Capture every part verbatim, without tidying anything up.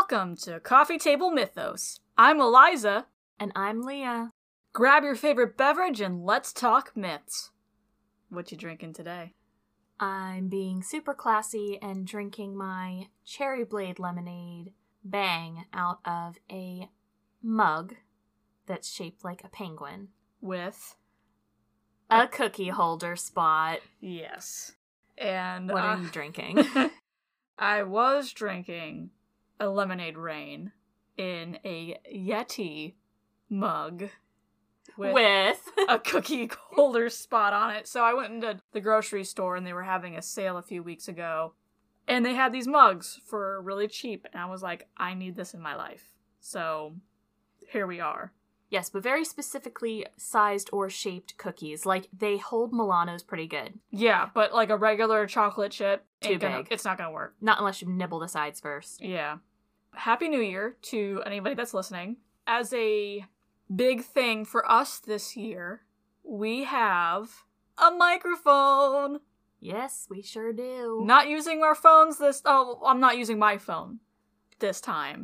Welcome to Coffee Table Mythos. I'm Eliza. And I'm Leah. Grab your favorite beverage and let's talk myths. What you drinking today? I'm being super classy and drinking my Cherry Blade lemonade Bang out of a mug that's shaped like a penguin. With? A cookie holder spot. Yes. And what uh, are you drinking? I was drinking a lemonade rain in a Yeti mug with, with a cookie holder spot on it. So I went into the grocery store and they were having a sale a few weeks ago. And they had these mugs for really cheap. And I was like, I need this in my life. So here we are. Yes, but very specifically sized or shaped cookies. Like, they hold Milano's pretty good. Yeah, but like a regular chocolate chip, Too ain't gonna, big. It's not gonna work. Not unless you nibble the sides first. Yeah. Happy New Year to anybody that's listening. As a big thing for us this year, we have a microphone. Yes, we sure do. Not using our phones this... Oh, I'm not using my phone this time.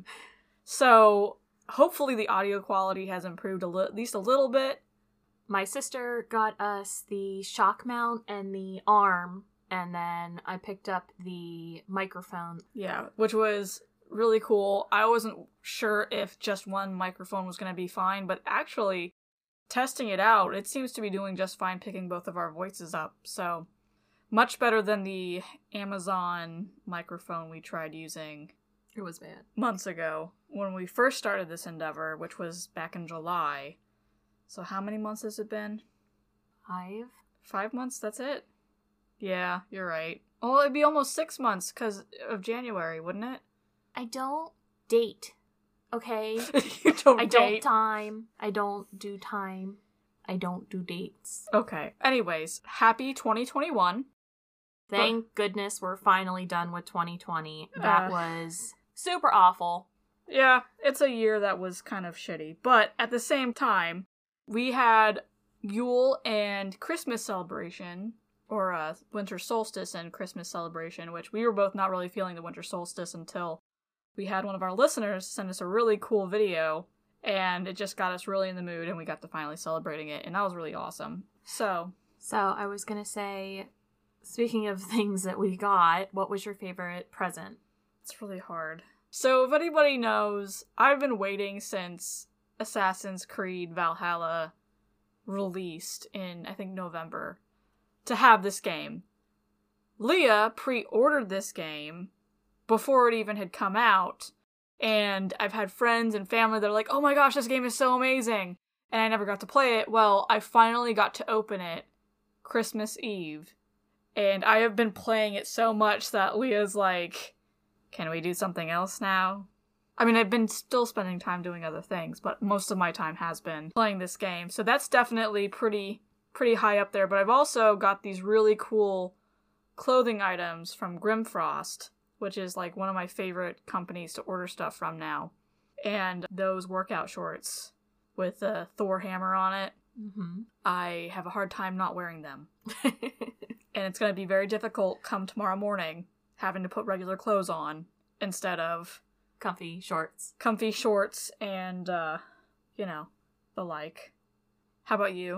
So... hopefully the audio quality has improved a li- at least a little bit. My sister got us the shock mount and the arm, and then I picked up the microphone. Yeah, which was really cool. I wasn't sure if just one microphone was going to be fine, but actually, testing it out, it seems to be doing just fine picking both of our voices up. So, much better than the Amazon microphone we tried using. It was bad. Months ago, when we first started this endeavor, which was back in July. So how many months has it been? Five? Five months, that's it? Yeah, you're right. Well, it'd be almost six months because of January, wouldn't it? I don't date, okay? You don't I date? don't time. I don't do time. I don't do dates. Okay. Anyways, happy twenty twenty-one. Thank but, goodness we're finally done with twenty twenty. That uh, was super awful. Yeah, it's a year that was kind of shitty. But at the same time, we had Yule and Christmas celebration, or uh, winter solstice and Christmas celebration, which we were both not really feeling the winter solstice until we had one of our listeners send us a really cool video, and it just got us really in the mood, and we got to finally celebrating it, and that was really awesome. So, so I was gonna say, speaking of things that we got, what was your favorite present? It's really hard. So, if anybody knows, I've been waiting since Assassin's Creed Valhalla released in, I think, November, to have this game. Leah pre-ordered this game before it even had come out, and I've had friends and family that are like, oh my gosh, this game is so amazing, and I never got to play it. Well, I finally got to open it Christmas Eve, and I have been playing it so much that Leah's like, can we do something else now? I mean, I've been still spending time doing other things, but most of my time has been playing this game. So that's definitely pretty pretty high up there. But I've also got these really cool clothing items from Grimfrost, which is like one of my favorite companies to order stuff from now. And those workout shorts with a Thor hammer on it. Mm-hmm. I have a hard time not wearing them. And it's going to be very difficult come tomorrow morning having to put regular clothes on instead of comfy shorts. Comfy shorts and, uh, you know, the like. How about you?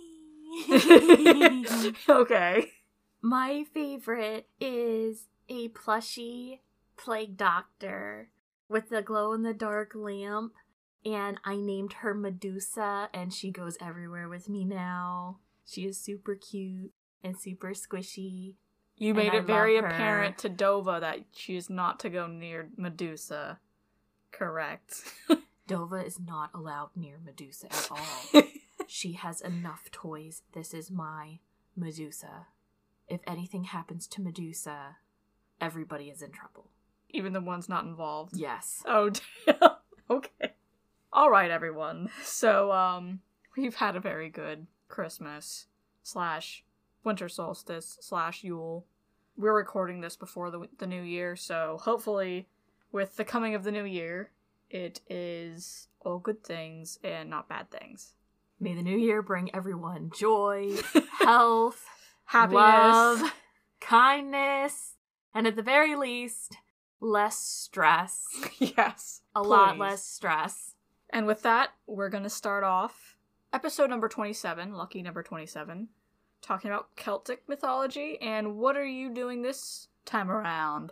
Okay. My favorite is a plushie plague doctor with the glow-in-the-dark lamp, and I named her Medusa, and she goes everywhere with me now. She is super cute and super squishy. You made it very apparent to Dova that she is not to go near Medusa. Correct. Dova is not allowed near Medusa at all. She has enough toys. This is my Medusa. If anything happens to Medusa, everybody is in trouble. Even the ones not involved? Yes. Oh, damn. Okay. Alright, everyone. So, um, we've had a very good Christmas slash winter solstice slash Yule. We're recording this before the the new year, so hopefully with the coming of the new year, it is all good things and not bad things. May the new year bring everyone joy, health, happiness, love, kindness, and at the very least, less stress. Yes. A please. lot less stress. And with that, we're going to start off episode number twenty-seven, lucky number twenty-seven, talking about Celtic mythology. And what are you doing this time around?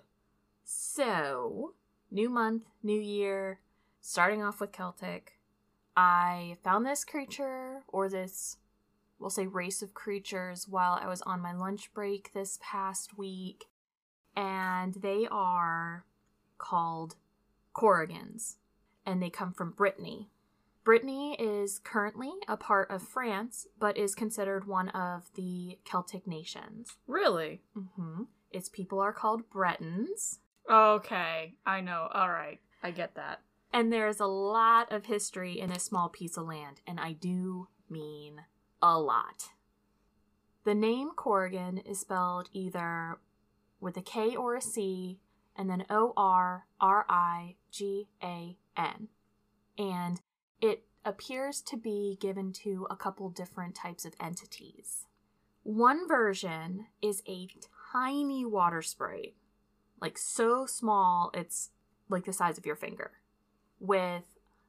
So, new month, new year, starting off with Celtic. I found this creature, or this, we'll say race of creatures, while I was on my lunch break this past week. And they are called Korrigans. And they come from Brittany. Brittany is currently a part of France, but is considered one of the Celtic nations. Really? Mm-hmm. Its people are called Bretons. Okay, I know. All right, I get that. And there's a lot of history in a small piece of land, and I do mean a lot. The name Korrigan is spelled either with a K or a C, and then O R R I G A N. And it appears to be given to a couple different types of entities. One version is a tiny water sprite, like so small it's like the size of your finger, with...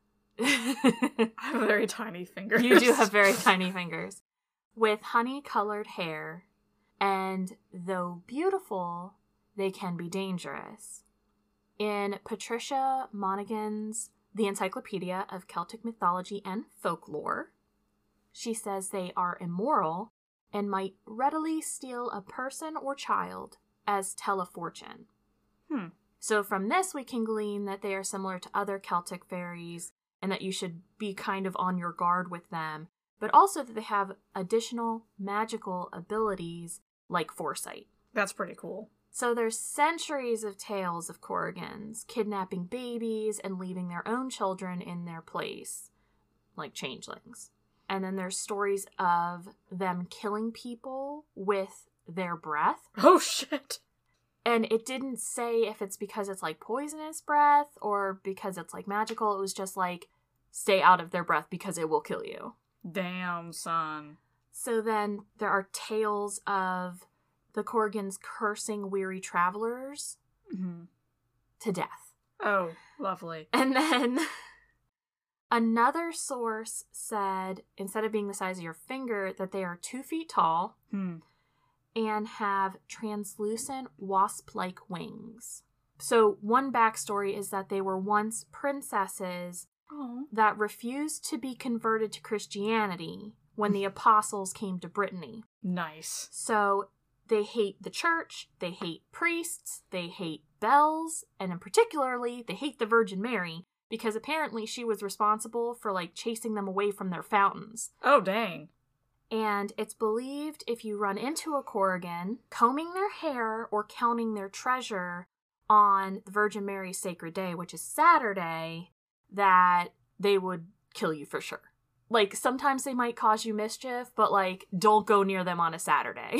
I have very tiny fingers. You do have very tiny fingers. With honey-colored hair, and though beautiful, they can be dangerous. In Patricia Monaghan's The Encyclopedia of Celtic Mythology and Folklore, she says they are immoral and might readily steal a person or child as tell a fortune. Hmm. So from this, we can glean that they are similar to other Celtic fairies and that you should be kind of on your guard with them, but also that they have additional magical abilities like foresight. That's pretty cool. So there's centuries of tales of Korrigans kidnapping babies and leaving their own children in their place, like changelings. And then there's stories of them killing people with their breath. Oh, shit. And it didn't say if it's because it's like poisonous breath or because it's like magical. It was just like, stay out of their breath because it will kill you. Damn, son. So then there are tales of the Korrigans cursing weary travelers mm-hmm. to death. Oh, lovely. And then another source said, instead of being the size of your finger, that they are two feet tall hmm. and have translucent wasp-like wings. So one backstory is that they were once princesses Aww. that refused to be converted to Christianity when the apostles came to Brittany. Nice. So they hate the church, they hate priests, they hate bells, and in particularly, they hate the Virgin Mary, because apparently she was responsible for, like, chasing them away from their fountains. Oh, dang. And it's believed if you run into a Korrigan, combing their hair or counting their treasure on the Virgin Mary's sacred day, which is Saturday, that they would kill you for sure. Like, sometimes they might cause you mischief, but, like, don't go near them on a Saturday.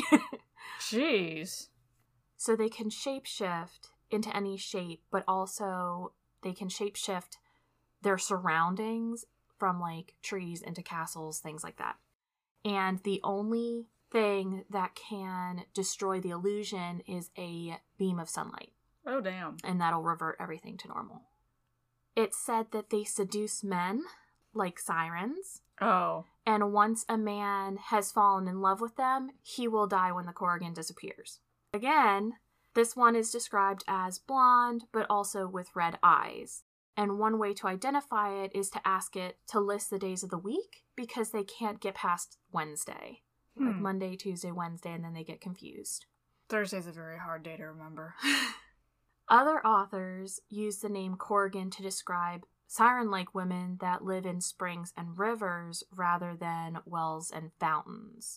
Jeez. So they can shapeshift into any shape, but also they can shapeshift their surroundings from, like, trees into castles, things like that. And the only thing that can destroy the illusion is a beam of sunlight. Oh, damn. And that'll revert everything to normal. It's said that they seduce men, like sirens. Oh. And once a man has fallen in love with them, he will die when the Korrigan disappears. Again, this one is described as blonde, but also with red eyes. And one way to identify it is to ask it to list the days of the week, because they can't get past Wednesday. Hmm. Like Monday, Tuesday, Wednesday, and then they get confused. Thursday's a very hard day to remember. Other authors use the name Korrigan to describe siren-like women that live in springs and rivers rather than wells and fountains.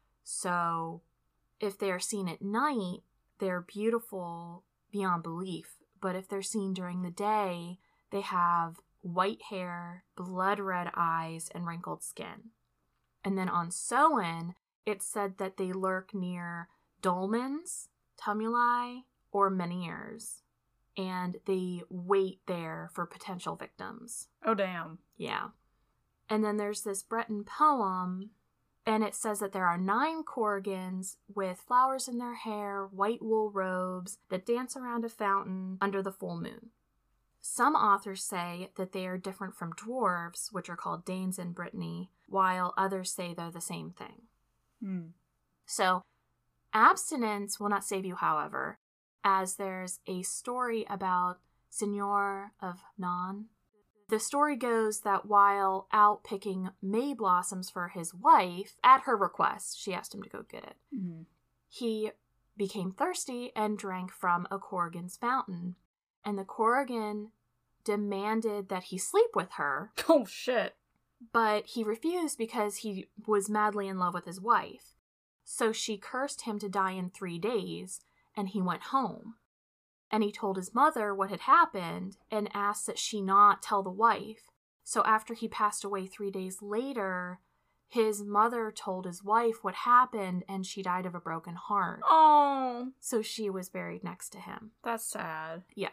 So, if they are seen at night, they're beautiful beyond belief. But if they're seen during the day, they have white hair, blood-red eyes, and wrinkled skin. And then on Samhain, it's said that they lurk near dolmens, tumuli, or menhirs. And they wait there for potential victims. Oh, damn. Yeah. And then there's this Breton poem And it says that there are nine Korrigans with flowers in their hair, white wool robes that dance around a fountain under the full moon. Some authors say that they are different from dwarves, which are called Danes in Brittany, while others say they're the same thing. Hmm. So, abstinence will not save you, however, as there's a story about Signor of Non. The story goes that while out picking May blossoms for his wife, at her request, she asked him to go get it, Mm-hmm. he became thirsty and drank from a Korrigan's fountain. And the Korrigan demanded that he sleep with her, Oh, shit. but he refused because he was madly in love with his wife. So she cursed him to die in three days, and he went home. And he told his mother what had happened and asked that she not tell the wife. So after he passed away three days later, his mother told his wife what happened, and she died of a broken heart. Oh, So she was buried next to him. that's sad. Yeah.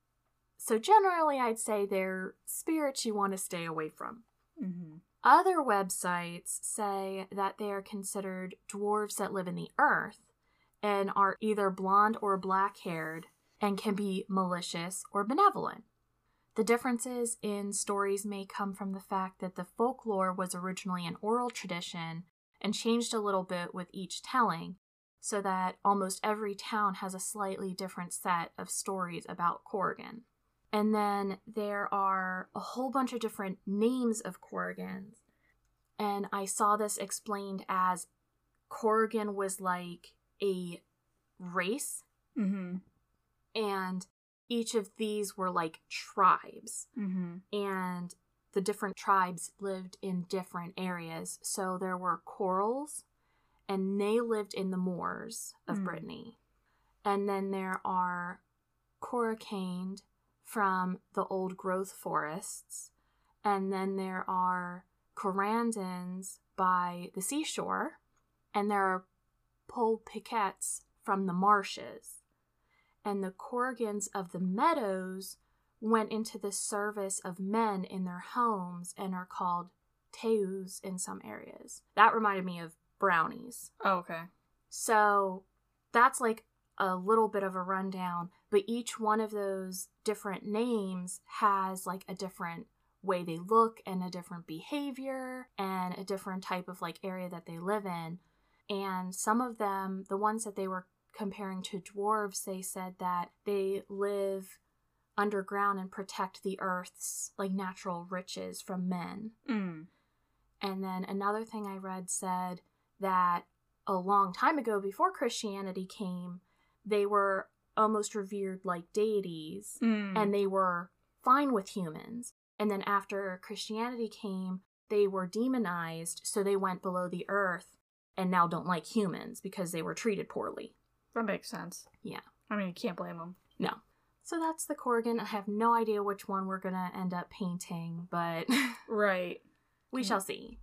So generally, I'd say they're spirits you want to stay away from. Mm-hmm. Other websites say that they are considered dwarves that live in the earth and are either blonde or black-haired and can be malicious or benevolent. The differences in stories may come from the fact that the folklore was originally an oral tradition and changed a little bit with each telling, so that almost every town has a slightly different set of stories about Korrigan. And then there are a whole bunch of different names of Korrigans. And I saw this explained as Korrigan was like a race, Mm-hmm. and each of these were like tribes. Mm-hmm. And the different tribes lived in different areas. So there were Corals, and they lived in the moors of Mm. Brittany. And then there are Corricaned from the old growth forests. And then there are Corandans by the seashore. And there are Polpiquets from the marshes. And the Korrigans of the meadows went into the service of men in their homes and are called Teus in some areas. That reminded me of brownies. Oh, okay. So that's like a little bit of a rundown, but each one of those different names has like a different way they look and a different behavior and a different type of like area that they live in. And some of them, the ones that they were comparing to dwarves, they said that they live underground and protect the earth's like natural riches from men. Mm. And then another thing I read said that a long time ago, before Christianity came, they were almost revered like deities, Mm. and they were fine with humans. And then after Christianity came, they were demonized, so they went below the earth and now don't like humans because they were treated poorly. That makes sense. Yeah. I mean, you can't blame them. No. So that's the Korrigan. I have no idea which one we're going to end up painting, but Right. we shall see.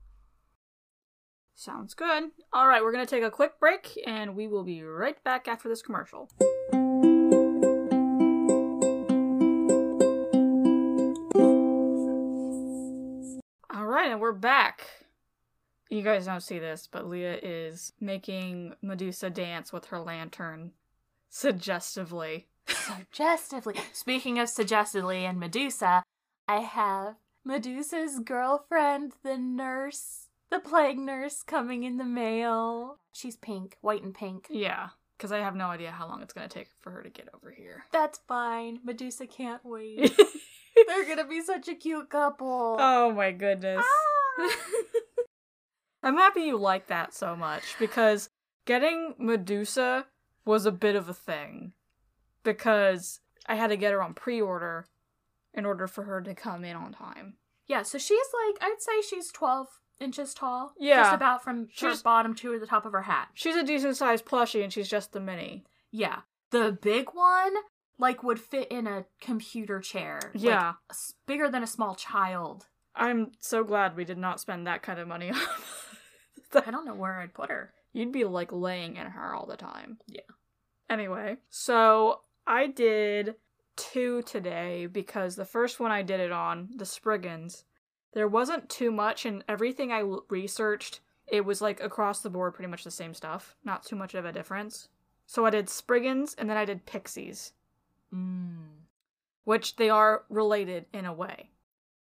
Sounds good. All right, we're going to take a quick break, and we will be right back after this commercial. All right, and we're back. You guys don't see this, but Leah is making Medusa dance with her lantern suggestively. Suggestively. Speaking of suggestively and Medusa, I have Medusa's girlfriend, the nurse, the plague nurse, coming in the mail. She's pink, white and pink. Yeah, because I have no idea how long it's going to take for her to get over here. That's fine. Medusa can't wait. They're gonna be such a cute couple. Oh my goodness. Ah! I'm happy you like that so much, because getting Medusa was a bit of a thing. Because I had to get her on pre-order in order for her to come in on time. Yeah, so she's like, I'd say she's twelve inches tall. Yeah. Just about from her She's- bottom to the top of her hat. She's a decent sized plushie and she's just the mini. Yeah. The big one, like, would fit in a computer chair. Like, Yeah. s- bigger than a small child. I'm so glad we did not spend that kind of money on I don't know where I'd put her. You'd be like laying in her all the time. Yeah. Anyway, so I did two today because the first one I did it on, the Spriggans, there wasn't too much, and everything I l- researched it was like across the board pretty much the same stuff. Not too much of a difference. So I did Spriggans, and then I did Pixies. Mm. Which they are related in a way.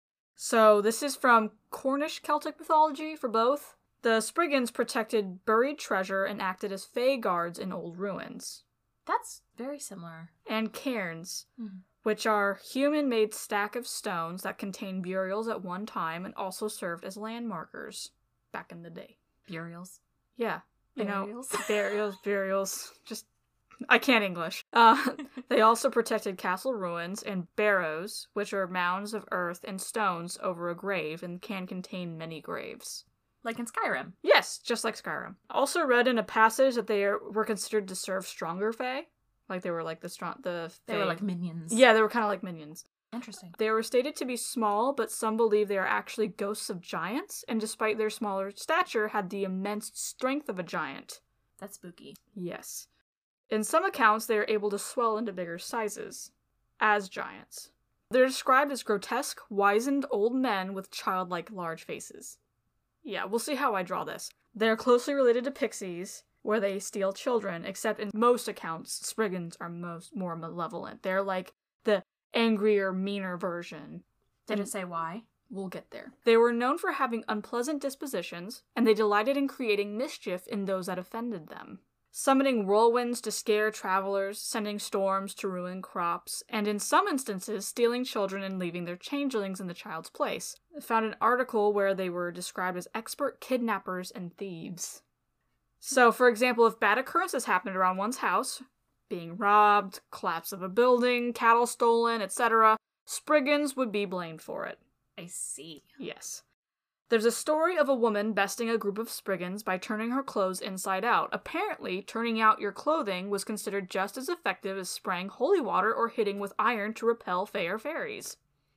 So this is from Cornish Celtic mythology for both. The Spriggans protected buried treasure and acted as fae guards in old ruins. That's very similar. And cairns, mm. which are human-made stack of stones that contained burials at one time and also served as landmarkers back in the day. Burials? Yeah. You Burials? know, burials, burials. Just, I can't English. Uh, they also protected castle ruins and barrows, which are mounds of earth and stones over a grave and can contain many graves. Like in Skyrim. Yes, just like Skyrim. Also read in a passage that they are, were considered to serve stronger fae. Like they were like the strong, the fae. They were like minions. Yeah, they were kind of like minions. Interesting. They were stated to be small, but some believe they are actually ghosts of giants, and despite their smaller stature, had the immense strength of a giant. That's spooky. Yes. In some accounts, they are able to swell into bigger sizes, as giants. They're described as grotesque, wizened old men with childlike large faces. Yeah, we'll see how I draw this. They're closely related to pixies, where they steal children, except in most accounts, Spriggans are most more malevolent. They're like the angrier, meaner version. Did it say why? We'll get there. They were known for having unpleasant dispositions, and they delighted in creating mischief in those that offended them. Summoning whirlwinds to scare travelers, sending storms to ruin crops, and in some instances, stealing children and leaving their changelings in the child's place. I found an article where they were described as expert kidnappers and thieves. So, for example, if bad occurrences happened around one's house, being robbed, collapse of a building, cattle stolen, et cetera, Spriggans would be blamed for it. I see. Yes. There's a story of a woman besting a group of Spriggans by turning her clothes inside out. Apparently, turning out your clothing was considered just as effective as spraying holy water or hitting with iron to repel fae or fairies.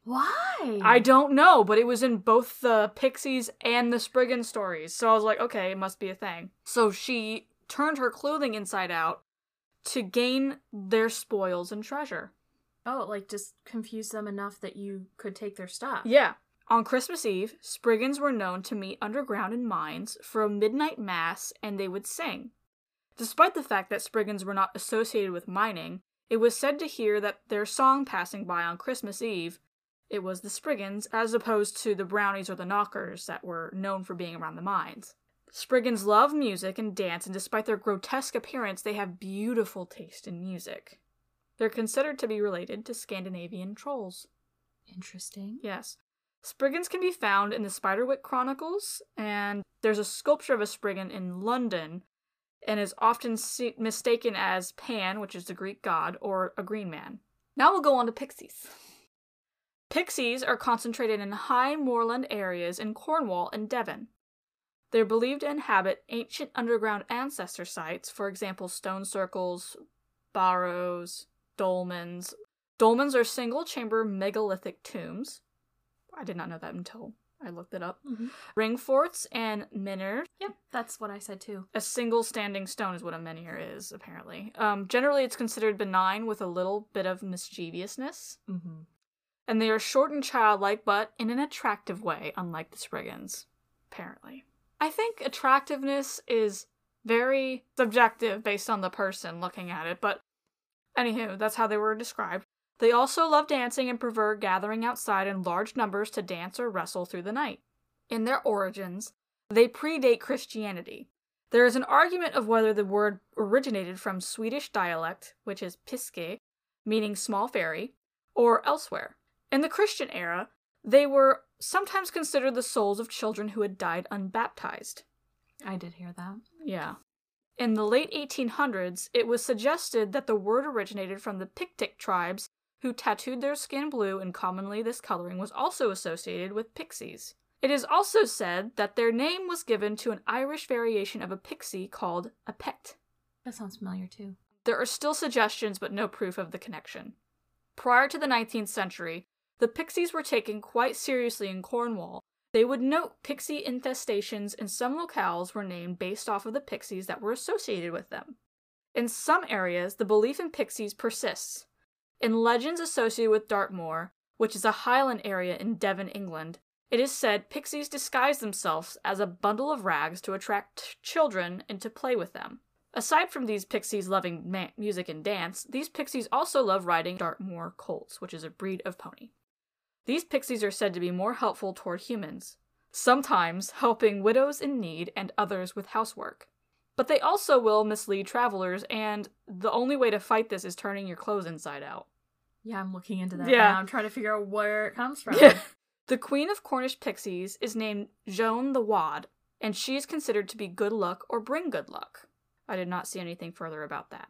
Why? I don't know, but it was in both the Pixies and the Spriggan stories, so I was like, okay, it must be a thing. So she turned her clothing inside out to gain their spoils and treasure. Oh, like just confuse them enough that you could take their stuff. Yeah. On Christmas Eve, Spriggans were known to meet underground in mines for a midnight mass, and they would sing. Despite the fact that Spriggans were not associated with mining, it was said to hear that their song passing by on Christmas Eve, it was the Spriggans, as opposed to the Brownies or the Knockers that were known for being around the mines. Spriggans love music and dance, and despite their grotesque appearance, they have beautiful taste in music. They're considered to be related to Scandinavian trolls. Interesting. Yes. Spriggans can be found in the Spiderwick Chronicles, and there's a sculpture of a Spriggan in London, and is often se- mistaken as Pan, which is the Greek god, or a green man. Now we'll go on to pixies. Pixies are concentrated in high moorland areas in Cornwall and Devon. They're believed to inhabit ancient underground ancestor sites, for example, stone circles, barrows, dolmens. Dolmens are single-chamber megalithic tombs. I did not know that until I looked it up. Mm-hmm. Ring forts and menhirs. Yep, that's what I said too. A single standing stone is what a menhir is, apparently. Um, generally, it's considered benign with a little bit of mischievousness. Mm-hmm. And they are short and childlike, but in an attractive way, unlike the Spriggans, apparently. I think attractiveness is very subjective based on the person looking at it, but anywho, that's how they were described. They also love dancing and prefer gathering outside in large numbers to dance or wrestle through the night. In their origins, they predate Christianity. There is an argument of whether the word originated from Swedish dialect, which is piske, meaning small fairy, or elsewhere. In the Christian era, they were sometimes considered the souls of children who had died unbaptized. I did hear that. Yeah. In the late eighteen hundreds, it was suggested that the word originated from the Pictic tribes who tattooed their skin blue, and commonly this coloring was also associated with pixies. It is also said that their name was given to an Irish variation of a pixie called a pet. That sounds familiar too. There are still suggestions, but no proof of the connection. Prior to the nineteenth century, the pixies were taken quite seriously in Cornwall. They would note pixie infestations, and some locales were named based off of the pixies that were associated with them. In some areas, the belief in pixies persists. In legends associated with Dartmoor, which is a highland area in Devon, England, It is said pixies disguise themselves as a bundle of rags to attract children and to play with them. Aside from these pixies loving ma- music and dance, these pixies also love riding Dartmoor colts, which is a breed of pony. These pixies are said to be more helpful toward humans, sometimes helping widows in need and others with housework. But they also will mislead travelers, and the only way to fight this is turning your clothes inside out. Yeah, I'm looking into that Yeah. now. I'm trying to figure out where it comes from. Yeah. The queen of Cornish pixies is named Joan the Wad, and she is considered to be good luck or bring good luck. I did not see anything further about that.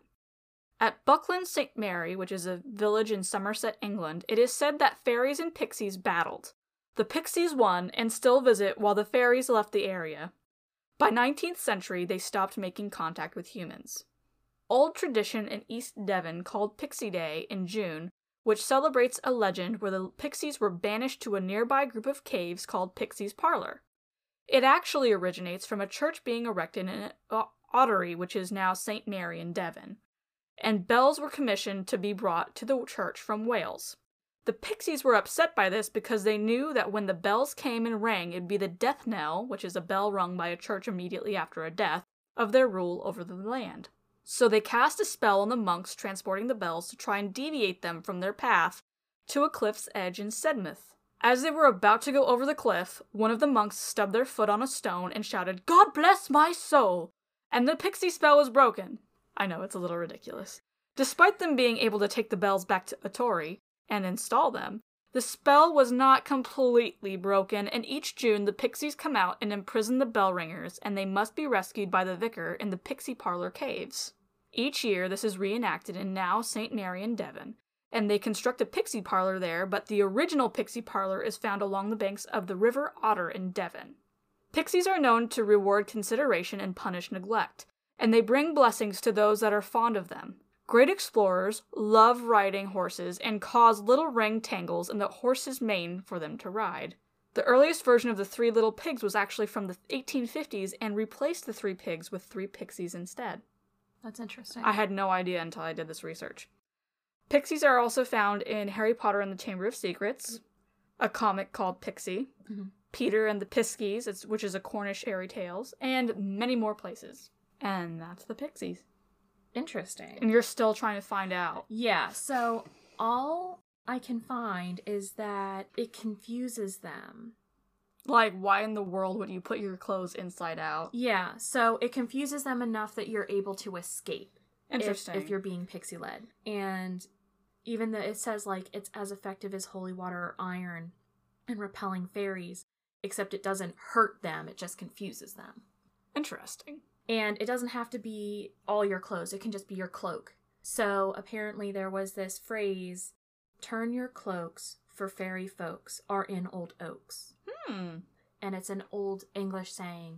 At Buckland Saint Mary, which is a village in Somerset, England, it is said that fairies and pixies battled. The pixies won and still visit while the fairies left the area. By nineteenth century, they stopped making contact with humans. Old tradition in East Devon called Pixie Day in June, which celebrates a legend where the pixies were banished to a nearby group of caves called Pixie's Parlor. It actually originates from a church being erected in Ottery, which is now Saint Mary in Devon, and bells were commissioned to be brought to the church from Wales. The pixies were upset by this because they knew that when the bells came and rang, it'd be the death knell, which is a bell rung by a church immediately after a death, of their rule over the land. So they cast a spell on the monks transporting the bells to try and deviate them from their path to a cliff's edge in Sedmouth. As they were about to go over the cliff, one of the monks stubbed their foot on a stone and shouted, "God bless my soul!" And the pixie spell was broken. I know, it's a little ridiculous. Despite them being able to take the bells back to Ottery and install them, the spell was not completely broken, and each June the pixies come out and imprison the bell ringers, and they must be rescued by the vicar in the Pixie Parlor caves. Each year this is reenacted in now Saint Mary in Devon, and they construct a Pixie Parlor there, but the original Pixie Parlor is found along the banks of the River Otter in Devon. Pixies are known to reward consideration and punish neglect, and they bring blessings to those that are fond of them. Great explorers love riding horses and cause little ring tangles in the horse's mane for them to ride. The earliest version of the Three Little Pigs was actually from the eighteen fifties and replaced the three pigs with three pixies instead. That's interesting. I had no idea until I did this research. Pixies are also found in Harry Potter and the Chamber of Secrets, a comic called Pixie, mm-hmm. Peter and the Piskies, which is a Cornish fairy tales, and many more places. And that's the Pixies. Interesting. And you're still trying to find out. Yeah, so all I can find is that it confuses them. Like, why in the world would you put your clothes inside out? Yeah, so it confuses them enough that you're able to escape. Interesting. If, if you're being pixie-led. And even though it says, like, it's as effective as holy water or iron in repelling fairies, except it doesn't hurt them, it just confuses them. Interesting. And it doesn't have to be all your clothes. It can just be your cloak. So apparently there was this phrase, "Turn your cloaks, for fairy folks are in old oaks." Hmm. And it's an old English saying.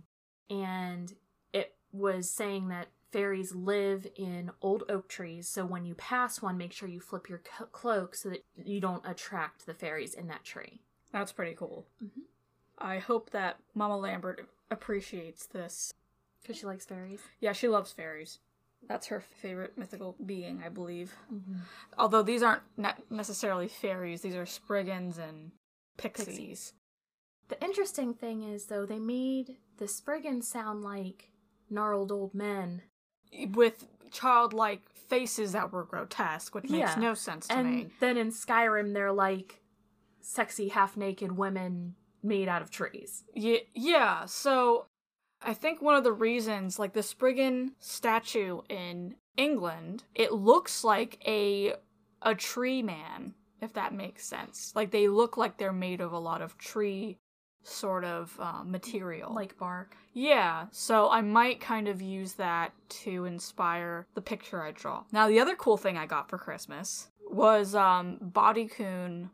And it was saying that fairies live in old oak trees. So when you pass one, make sure you flip your co- cloak so that you don't attract the fairies in that tree. That's pretty cool. Mm-hmm. I hope that Mama Lambert appreciates this. Because she likes fairies? Yeah, she loves fairies. That's her favorite mythical being, I believe. Mm-hmm. Although these aren't ne- necessarily fairies, these are Spriggans and pixies. pixies. The interesting thing is, though, they made the Spriggans sound like gnarled old men. With childlike faces that were grotesque, which makes yeah. no sense to and me. And then in Skyrim, they're like sexy, half-naked women made out of trees. Yeah, yeah, so I think one of the reasons, like the Spriggan statue in England, it looks like a a tree man, if that makes sense. Like they look like they're made of a lot of tree sort of uh, material. Like bark. Yeah, so I might kind of use that to inspire the picture I draw. Now, the other cool thing I got for Christmas was um, Bodycoon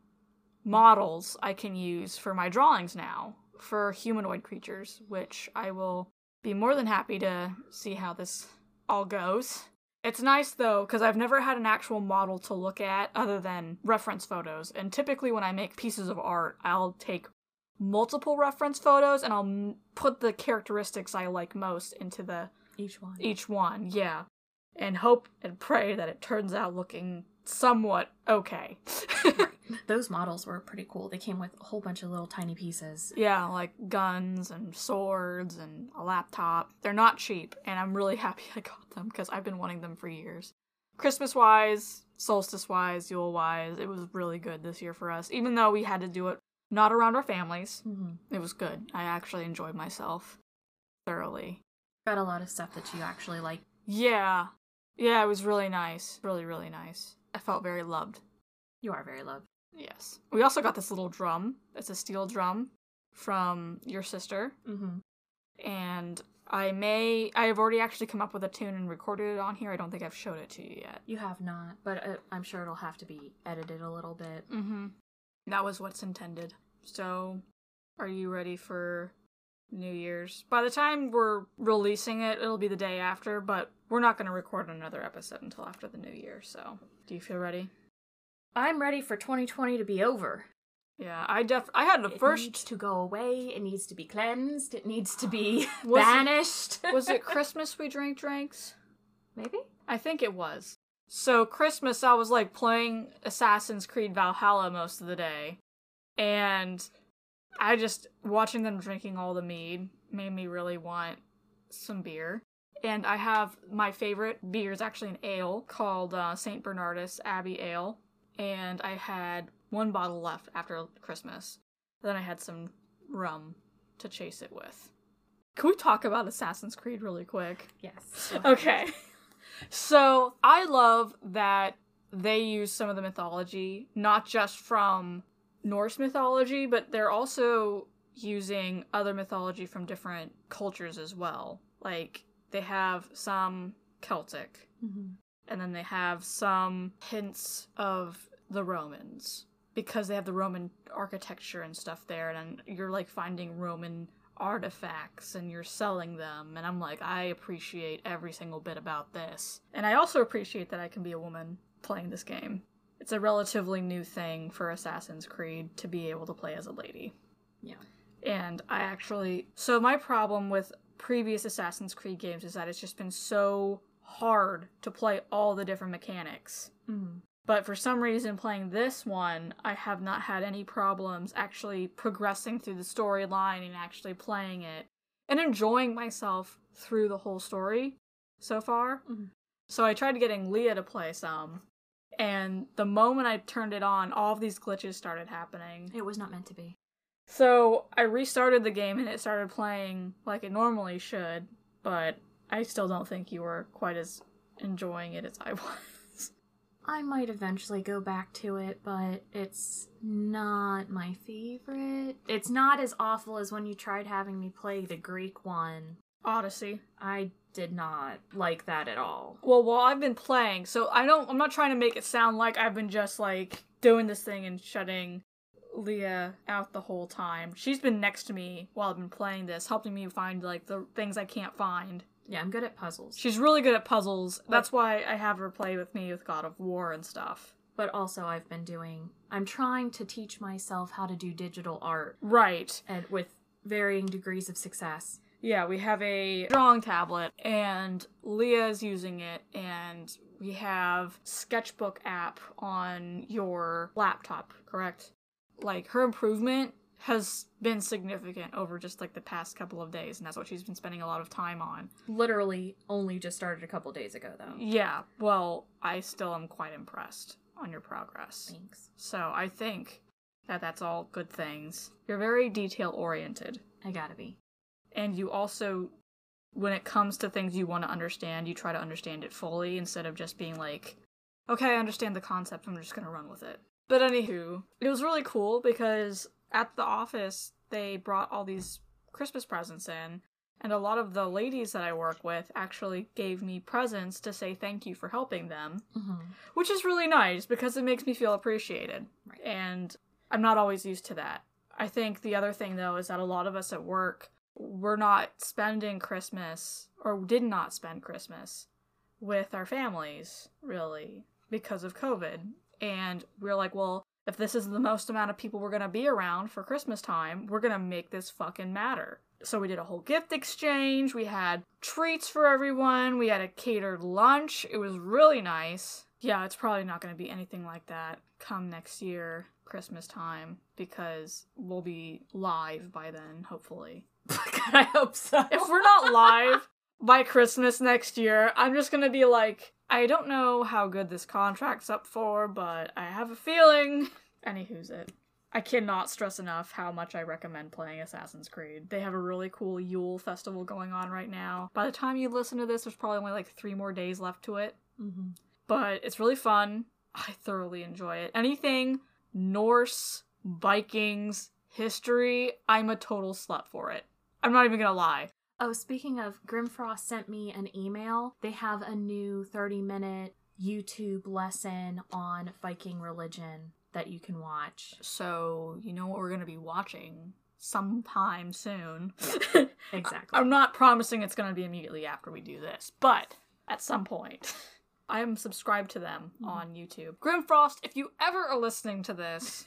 models I can use for my drawings now for humanoid creatures, which I will be more than happy to see how this all goes. It's nice, though, because I've never had an actual model to look at other than reference photos, and typically when I make pieces of art, I'll take multiple reference photos and I'll m- put the characteristics I like most into the each one. Each one, yeah. And hope and pray that it turns out looking somewhat okay. Those models were pretty cool. They came with a whole bunch of little tiny pieces. Yeah, like guns and swords and a laptop. They're not cheap, and I'm really happy I got them because I've been wanting them for years. Christmas-wise, solstice-wise, Yule-wise, it was really good this year for us. Even though we had to do it not around our families, mm-hmm. It was good. I actually enjoyed myself thoroughly. Got a lot of stuff that you actually like. Yeah. Yeah, it was really nice. Really, really nice. I felt very loved. You are very loved. Yes. We also got this little drum. It's a steel drum from your sister. Mm-hmm. And I may... I have already actually come up with a tune and recorded it on here. I don't think I've showed it to you yet. You have not, but uh, I'm sure it'll have to be edited a little bit. Mm-hmm. That was what's intended. So, are you ready for New Year's? By the time we're releasing it, it'll be the day after, but we're not going to record another episode until after the New Year, so... Do you feel ready? I'm ready for twenty twenty to be over. Yeah, I def- I had the it first... It needs to go away, it needs to be cleansed, it needs to be was banished. It, was it Christmas we drank drinks? Maybe? I think it was. So, Christmas, I was, like, playing Assassin's Creed Valhalla most of the day, and I just, watching them drinking all the mead made me really want some beer. And I have my favorite beer is actually an ale called uh, Saint Bernardus Abbey Ale. And I had one bottle left after Christmas. Then I had some rum to chase it with. Can we talk about Assassin's Creed really quick? Yes. Okay. So, I love that they use some of the mythology, not just from Norse mythology, but they're also using other mythology from different cultures as well. Like, they have some Celtic, mm-hmm. and then they have some hints of the Romans, because they have the Roman architecture and stuff there, and you're, like, finding Roman artifacts, and you're selling them, and I'm like, I appreciate every single bit about this. And I also appreciate that I can be a woman playing this game. It's a relatively new thing for Assassin's Creed to be able to play as a lady. Yeah. And I actually... So my problem with previous Assassin's Creed games is that it's just been so hard to play all the different mechanics. Mm-hmm. But for some reason, playing this one, I have not had any problems actually progressing through the storyline and actually playing it and enjoying myself through the whole story so far. Mm-hmm. So I tried getting Leah to play some, and the moment I turned it on, all of these glitches started happening. It was not meant to be. So I restarted the game and it started playing like it normally should, but I still don't think you were quite as enjoying it as I was. I might eventually go back to it, but it's not my favorite. It's not as awful as when you tried having me play the Greek one. Odyssey. I did not like that at all. Well, while I've been playing, so I don't, I'm not trying to make it sound like I've been just like doing this thing and shutting Leah out the whole time. She's been next to me while I've been playing this, helping me find like the things I can't find. Yeah, I'm good at puzzles. She's really good at puzzles. But that's why I have her play with me with God of War and stuff. But also I've been doing... I'm trying to teach myself how to do digital art. Right. And with varying degrees of success. Yeah, we have a drawing tablet, and Leah's using it, and we have Sketchbook app on your laptop, correct? Like, her improvement has been significant over just, like, the past couple of days, and that's what she's been spending a lot of time on. Literally only just started a couple days ago, though. Yeah, well, I still am quite impressed on your progress. Thanks. So I think that that's all good things. You're very detail-oriented. I gotta be. And you also, when it comes to things you want to understand, you try to understand it fully instead of just being like, okay, I understand the concept, I'm just gonna run with it. But anywho, it was really cool because at the office, they brought all these Christmas presents in, and a lot of the ladies that I work with actually gave me presents to say thank you for helping them, mm-hmm. which is really nice because it makes me feel appreciated. Right. And I'm not always used to that. I think the other thing, though, is that a lot of us at work, we're not spending Christmas, or did not spend Christmas, with our families, really, because of COVID. And we're like, well, if this is the most amount of people we're gonna be around for Christmas time, we're gonna make this fucking matter. So we did a whole gift exchange, we had treats for everyone, we had a catered lunch, it was really nice. Yeah, it's probably not going to be anything like that come next year, Christmas time, because we'll be live by then, hopefully. God, I hope so. If we're not live by Christmas next year, I'm just going to be like, I don't know how good this contract's up for, but I have a feeling. Anywho's it. I cannot stress enough how much I recommend playing Assassin's Creed. They have a really cool Yule festival going on right now. By the time you listen to this, there's probably only like three more days left to it. Mm-hmm. But it's really fun. I thoroughly enjoy it. Anything Norse, Vikings, history, I'm a total slut for it. I'm not even gonna lie. Oh, speaking of, Grimfrost sent me an email. They have a new thirty minute YouTube lesson on Viking religion that you can watch. So, you know what we're gonna be watching sometime soon. Exactly. I'm not promising it's gonna be immediately after we do this, but at some point. I am subscribed to them mm-hmm. on YouTube. Grimfrost, if you ever are listening to this,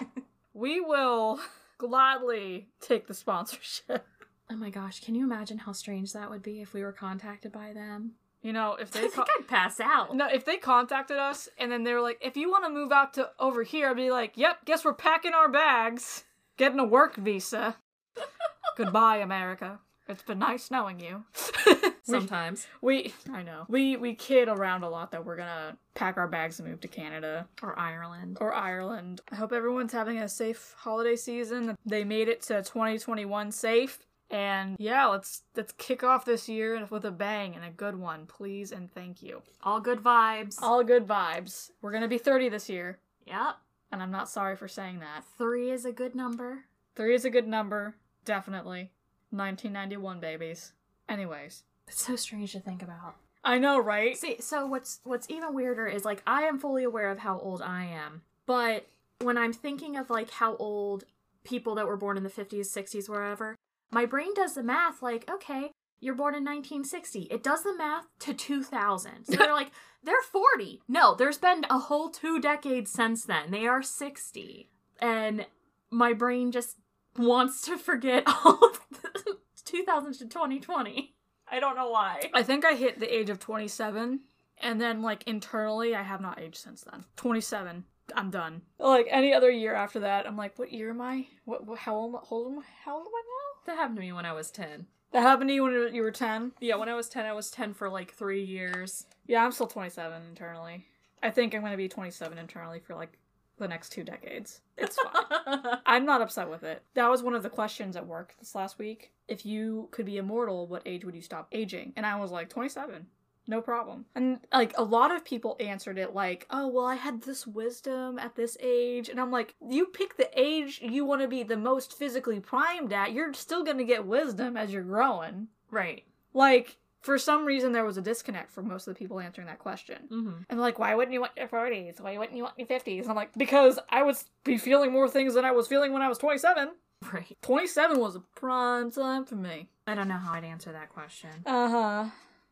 we will gladly take the sponsorship. Oh my gosh, can you imagine how strange that would be if we were contacted by them? You know, if they... I think I'd pass out. No, if they contacted us, and then they were like, if you want to move out to over here, I'd be like, yep, guess we're packing our bags. Getting a work visa. Goodbye, America. It's been nice knowing you. Sometimes. We, we, I know. We, we kid around a lot that we're gonna pack our bags and move to Canada. Or Ireland. Or Ireland. I hope everyone's having a safe holiday season. They made it to twenty twenty-one safe. And yeah, let's let's kick off this year with a bang and a good one, please and thank you. All good vibes. All good vibes. We're gonna be thirty this year. Yep. And I'm not sorry for saying that. Three is a good number. Three is a good number. Definitely. nineteen ninety-one, babies. Anyways. It's so strange to think about. I know, right? See, so what's what's even weirder is, like, I am fully aware of how old I am. But when I'm thinking of, like, how old people that were born in the fifties, sixties, wherever, my brain does the math, like, okay, you're born in nineteen sixty. It does the math to two thousand. So they're like, they're forty. No, there's been a whole two decades since then. They are sixty. And my brain just wants to forget all of the two thousand to twenty twenty. I don't know why. I think I hit the age of twenty-seven, and then, like, internally, I have not aged since then. twenty-seven. I'm done. Like, any other year after that, I'm like, what year am I? What? what how, old, how, old am I? how old am I now? That happened to me when I was ten. That happened to you when you were ten? Yeah, when I was ten, I was ten for, like, three years. Yeah, I'm still twenty-seven internally. I think I'm going to be twenty-seven internally for, like, the next two decades. It's fine. I'm not upset with it. That was one of the questions at work this last week. If you could be immortal, what age would you stop aging? And I was like, twenty-seven. No problem. And, like, a lot of people answered it like, oh, well, I had this wisdom at this age. And I'm like, you pick the age you want to be the most physically primed at, you're still going to get wisdom as you're growing. Right. Like, for some reason, there was a disconnect for most of the people answering that question. Mm-hmm. And like, why wouldn't you want your forties? Why wouldn't you want your fifties? And I'm like, because I would be feeling more things than I was feeling when I was twenty-seven. Right. twenty-seven was a prime time for me. I don't know how I'd answer that question. Uh-huh.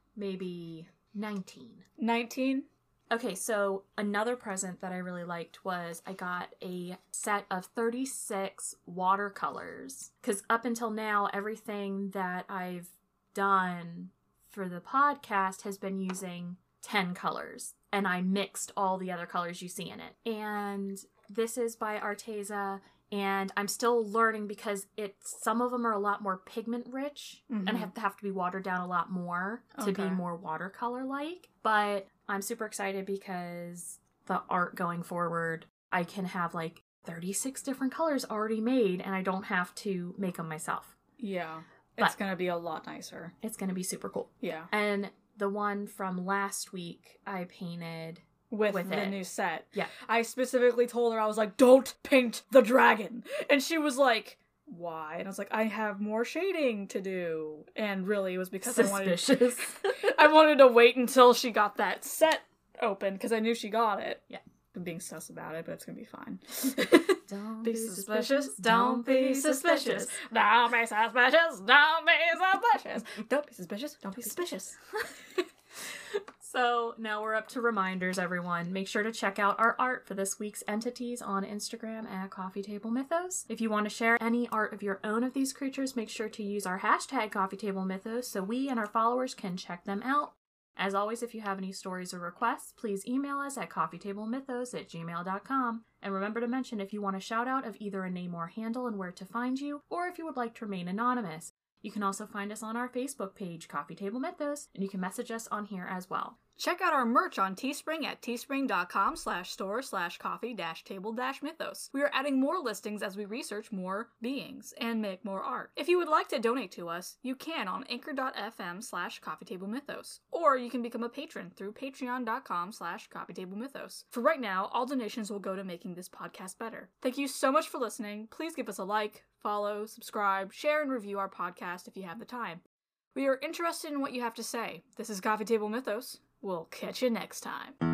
Maybe nineteen. nineteen? Okay, so another present that I really liked was I got a set of thirty-six watercolors. Because up until now, everything that I've done for the podcast has been using ten colors, and I mixed all the other colors you see in it. And this is by Arteza, and I'm still learning because it's some of them are a lot more pigment rich, mm-hmm. and have to have to be watered down a lot more to okay. be more watercolor like. But I'm super excited because the art going forward, I can have like thirty-six different colors already made, and I don't have to make them myself. Yeah. It's going to be a lot nicer. It's going to be super cool. Yeah. And the one from last week, I painted with, with the it. new set. Yeah. I specifically told her, I was like, don't paint the dragon. And she was like, why? And I was like, I have more shading to do. And really, it was because Suspicious. I wanted, I wanted to wait until she got that set open, because I knew she got it. Yeah. I'm being sus about it, but it's gonna be fine. Don't be be suspicious. suspicious. Don't be suspicious. Don't be suspicious. Don't be suspicious. Don't be suspicious. Don't be suspicious. So now we're up to reminders, everyone. Make sure to check out our art for this week's entities on Instagram at Coffee Table Mythos. If you want to share any art of your own of these creatures, make sure to use our hashtag Coffee Table Mythos so we and our followers can check them out. As always, if you have any stories or requests, please email us at coffeetablemythos at gmail dot com. And remember to mention if you want a shout out of either a name or handle and where to find you, or if you would like to remain anonymous. You can also find us on our Facebook page, Coffee Table Mythos, and you can message us on here as well. Check out our merch on Teespring at teespring.com slash store slash coffee dash table dash mythos. We are adding more listings as we research more beings and make more art. If you would like to donate to us, you can on anchor.fm slash coffee table mythos, or you can become a patron through patreon.com slash coffee table mythos. For right now, all donations will go to making this podcast better. Thank you so much for listening. Please give us a like, follow, subscribe, share, and review our podcast if you have the time. We are interested in what you have to say. This is Coffee Table Mythos. We'll catch you next time.